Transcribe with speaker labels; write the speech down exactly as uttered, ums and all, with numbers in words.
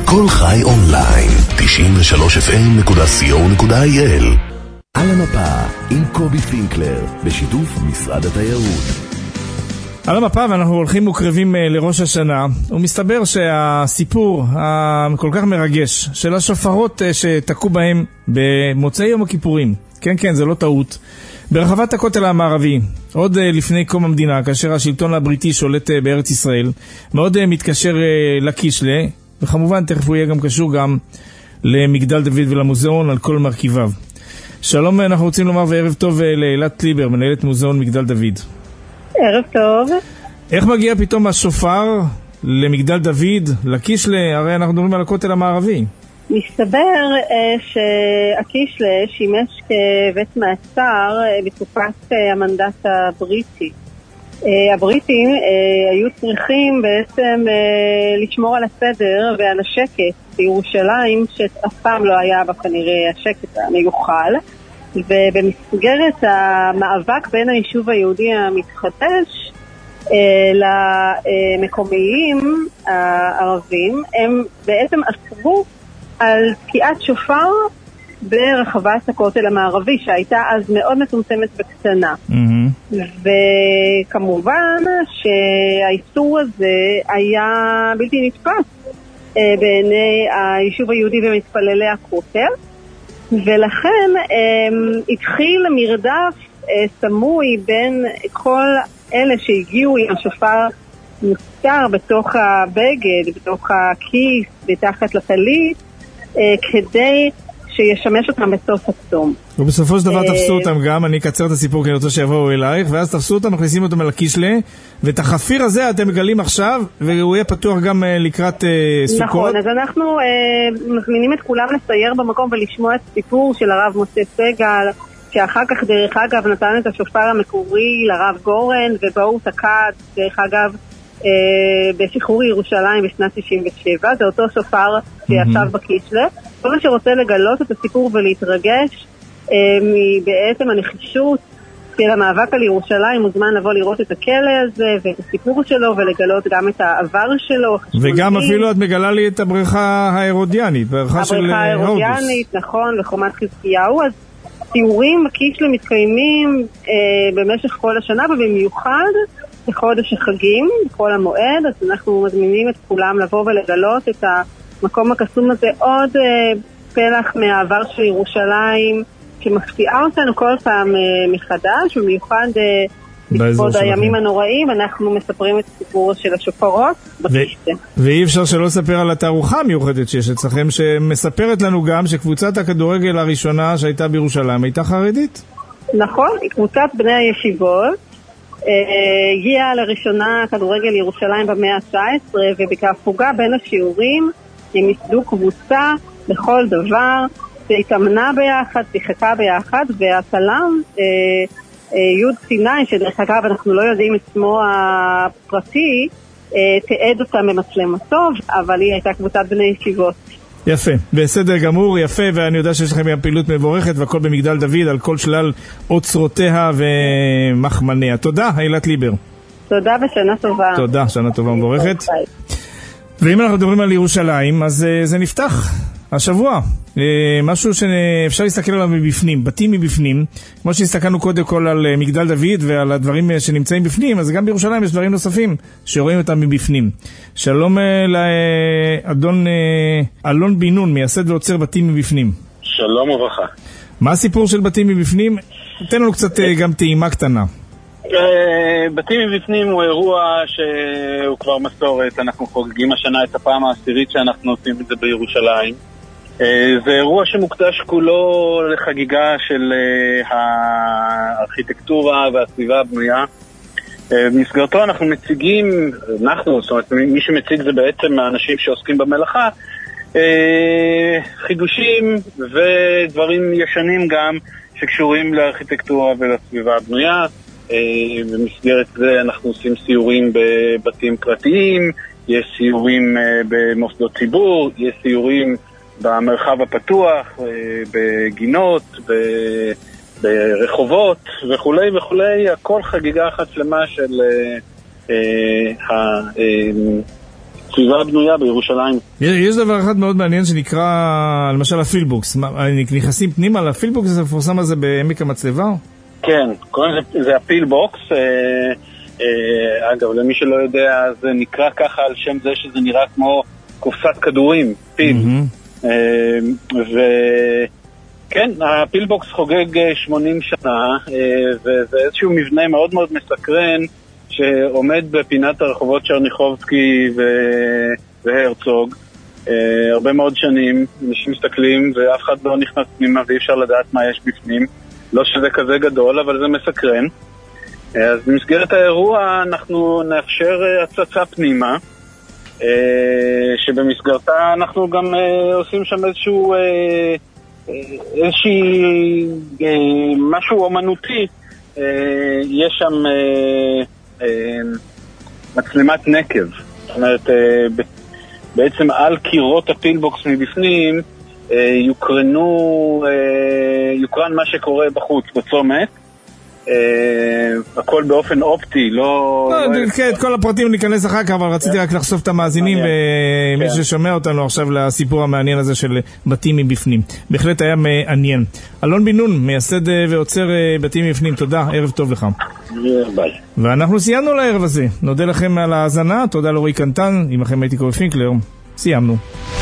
Speaker 1: כל חי אונליין, תשעים ושלוש אף אם נקודה סי או נקודה איי אל. על המפה עם קובי פינקלר, בשיתוף משרד התיירות.
Speaker 2: על המפה, ואנחנו הולכים וקרבים לראש השנה, ומסתבר שהסיפור הכל כך מרגש של השופרות שתקעו בהם במוצאי יום הכיפורים, כן כן זה לא טעות, ברחבת הכותל המערבי, עוד לפני קום המדינה, כאשר השלטון הבריטי שולט בארץ ישראל, מאוד מתקשר לקישלה, וכמובן תכף הוא יהיה גם קשור גם למגדל דוד ולמוזיאון על כל מרכיביו. שלום, אנחנו רוצים לומר וערב טוב לאילת ליבר, מנהלת מוזיאון מגדל דוד.
Speaker 3: ערב טוב.
Speaker 2: איך מגיע פתאום השופר למגדל דוד, לקישלה? הרי אנחנו מדברים על הכותל המערבי.
Speaker 3: מסתבר שהקישלה שימש כבית מעצר בתקופת המנדט הבריטי. הבריטים היו צריכים בעצם לשמור על הסדר ועל השקט בירושלים, שאף פעם לא היה בה כנראה השקט המיוחל, ובמסגרת המאבק בין היישוב היהודי המתחדש למקומיים הערבים, הם בעצם אסרו על תקיעת שופר ברחבת הכותל המערבי, שהייתה אז מאוד מצומצמת וקטנה. Mm-hmm. וכמובן שהאיסור הזה היה בלתי נתפס בעיני היישוב היהודי ומתפללי הכותל, ולכן התחיל מרדף סמוי בין כל אלה שהגיעו עם השופר מוסתר בתוך הבגד, בתוך הכיס, בתחת לטלית, כדי שישמש אותם בסוף הצום.
Speaker 2: ובסופו של דבר תפסו אותם גם, אני אקצר את הסיפור כי אני רוצה שיבואו אלייך, ואז תפסו אותם, מכניסים אותם אל הקישלה, ואת החפיר הזה אתם מגלים עכשיו, והוא יהיה פתוח גם לקראת סוכות.
Speaker 3: נכון, אז אנחנו מזמינים את כולם לסייר במקום ולשמוע את הסיפור של הרב משה סגל, שאחר כך דרך אגב נתן את השופר המקורי לרב גורן, ובו הוא תקע דרך אגב בשחרור ירושלים בשנת תשעים ושבע, זה אותו שופר שישב בקישלה. כל מי שרוצה לגלות את הסיפור ולהתרגש מבעצם הנחישות של המאבק על ירושלים, מוזמן לבוא לראות את הכלא הזה ואת הסיפור שלו, ולגלות גם את העבר שלו.
Speaker 2: וגם אפילו את מגלה לי את הבריכה ההרודיאנית, הבריכה של הורדוס.
Speaker 3: הבריכה ההרודיאנית, נכון, וחומת חזקיהו. אז סיורים בקישלה מתקיימים אה, במשך כל השנה, ובמיוחד בחודש החגים, בכל המועד, אז אנחנו מזמינים את כולם לבוא ולגלות את המקום הקסום הזה, עוד אה, פלח מהעבר של ירושלים, שמפתיעה אותנו כל פעם אה, מחדש, במיוחד אה, לכבוד הימים הנוראים, אנחנו מספרים את הסיפור של השופרות בקישלה.
Speaker 2: ואי אפשר שלא לספר על התערוכה המיוחדת שיש אצלכם, שמספרת לנו גם שקבוצת הכדורגל הראשונה שהייתה בירושלים הייתה חרדית. נכון,
Speaker 3: קבוצת בני הישיבות, הגיעה לראשונה כדורגל ירושלים במאה ה-תשע עשרה, ובכהפוגה בין השיעורים הם יסדו קבוצה לכל דבר, שהתאמנה ביחד, שיחקה ביחד, והצלם יוד סיני, שדרך אגב אנחנו לא יודעים את שמו הפרטי, תעד אותה במצלמתו, אבל היא הייתה קבוצת בני ישיבות.
Speaker 2: יפה, בסדר גמור, יפה, ואני יודע שיש לכם פעילות מבורכת, והכל במגדל דוד, על כל שלל אוצרותיה ומחמניה. תודה, אילת ליבר.
Speaker 3: תודה ושנה טובה.
Speaker 2: תודה, שנה טובה מבורכת. ואם אנחנו מדברים על ירושלים, אז זה נפתח השבוע. משהו שאפשר להסתכל עליו מבפנים, בתים מבפנים, כמו שהסתכלנו קודם כל על מגדל דוד ועל הדברים שנמצאים בפנים, אז גם בירושלים יש דברים נוספים שרואים אותם מבפנים. שלום לאדון אלון בינון, מייסד ועוצר בתים מבפנים.
Speaker 4: שלום וברכה.
Speaker 2: מה הסיפור של בתים מבפנים? תן לנו קצת גם טעימה קטנה.
Speaker 4: בתים מבפנים הוא אירוע שהוא כבר מסורת, אנחנו חוגגים השנה את הפעם העשירית שאנחנו עושים את זה בירושלים. זה אירוע שמוקדש כולו לחגיגה של הארכיטקטורה והסביבה הבנויה. במסגרתו אנחנו מציגים, אנחנו, זאת אומרת מי שמציג זה בעצם האנשים שעוסקים במלאכה, חידושים ודברים ישנים גם שקשורים לארכיטקטורה ולסביבה הבנויה. במסגרת זה אנחנו עושים סיורים בבתים פרטיים, יש סיורים במוסדות ציבור, יש סיורים במרחב הפתוח, בגינות, ברחובות וכולי וכולי, הכל חגיגה אחת שלמה של בסביבה הבנויה בירושלים.
Speaker 2: יש דבר אחד מאוד מעניין שנקרא, למשל הפילבוקס. נכנסים פנימה לפילבוקס, זה מפורסם הזה בעמק המצלבה?
Speaker 4: כן, זה, זה הפילבוקס. אה, אה, אגב, למי שלא יודע, זה נקרא ככה על שם זה שזה נראה כמו קופסת כדורים, פיל. Mm-hmm. אה, וכן, הפילבוקס חוגג שמונים שנה, אה, וזה איזשהו מבנה מאוד מאוד מסקרן, שעומד בפינת הרחובות צ'רניחובסקי והרצוג הרבה מאוד שנים. אנשים מסתכלים ואף אחד לא נכנס פנימה ואי אפשר לדעת מה יש בפנים. לא שזה כזה גדול, אבל זה מסקרן. אז במסגרת האירוע אנחנו נאפשר הצצה פנימה, שבמסגרתה אנחנו גם עושים שם איזשהו איזושהי משהו אומנותי. יש שם מצלמת נקב. זאת אומרת, בעצם על קירות הפילבוקס מבפנים יוקרנו, יוקרן מה שקורה בחוץ, בצומת. הכל באופן אופטי, לא...
Speaker 2: כן, את כל הפרטים ניכנס אחר כך, אבל רציתי רק לחשוף את המאזינים ומי ששומע אותנו עכשיו לסיפור המעניין הזה של בתים מבפנים. בהחלט היה מעניין. אלון בן נון, מייסד ועוצר בתים מבפנים, תודה, ערב טוב לך.
Speaker 4: ביי.
Speaker 2: ואנחנו סיימנו לערב הזה. נודה לכם על ההאזנה, תודה לאורי קנטן, עמכם הייתי קובי פינקלר, סיימנו.